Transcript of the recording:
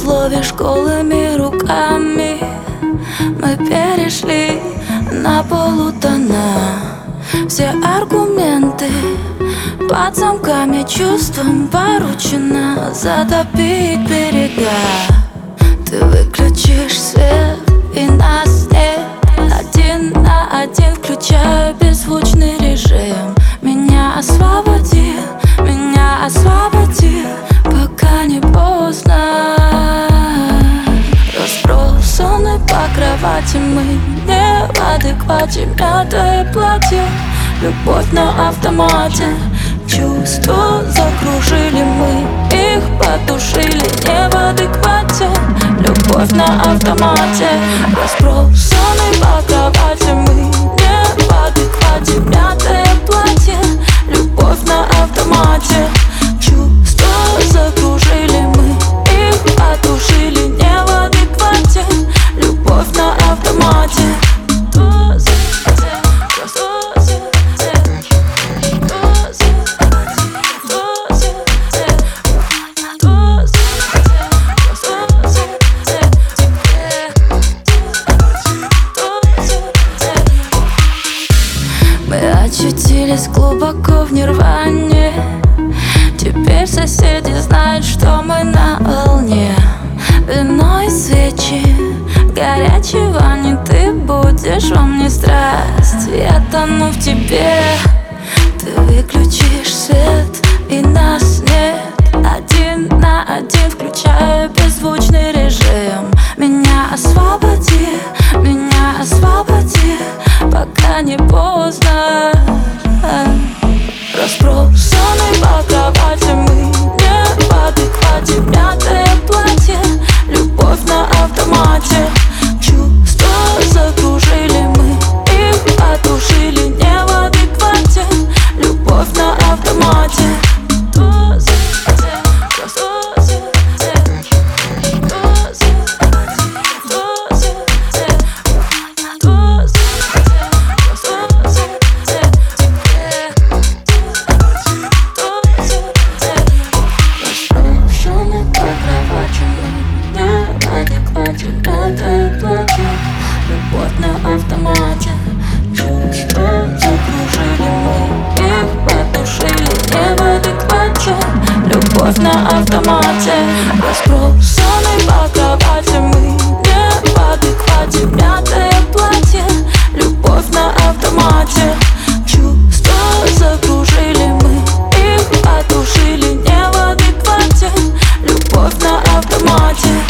ловишь голыми руками. Мы перешли на полутона. Все аргументы под замками, чувством поручено затопить берега. Ты выключишь свет, и нас нет. Один на один включаю беззвучный режим. Меня освободи, пока не поздно. Разбросаны по кровати, мы не в адеквате. Мятое платье, любовь на автомате. Чувства закружили, мы их потушили. Не в адеквате, любовь на автомате. Разбросаны по кровати, мы не в адеквате. Мятое платье, любовь на автомате. Чувства закружили, мы их потушили. Не в адеквате, любовь на автомате. Мы очутились глубоко в нирване. Теперь соседи знают, что мы на волне. Вино и свечи, горячего не ты будешь во мне страсть. Я тону в тебе. Ты выключишь свет, и нас нет. Один на один включаю беззвучный режим. Меня освободи, пока не поздно. Разбросаны по кровати, мы не в адеквате. Мятое платье, любовь на автомате. Чувства закружили, мы их потушили. Не в адеквате, любовь на автомате. Мятое платье, любовь на автомате. Чувства закружили, мы их потушили. Не в адеквате, любовь на автомате. Разбросаны по кровати, мы не в адеквате. Мятое платье, любовь на автомате. Чувства закружили, мы их потушили. Не в адеквате, любовь на автомате.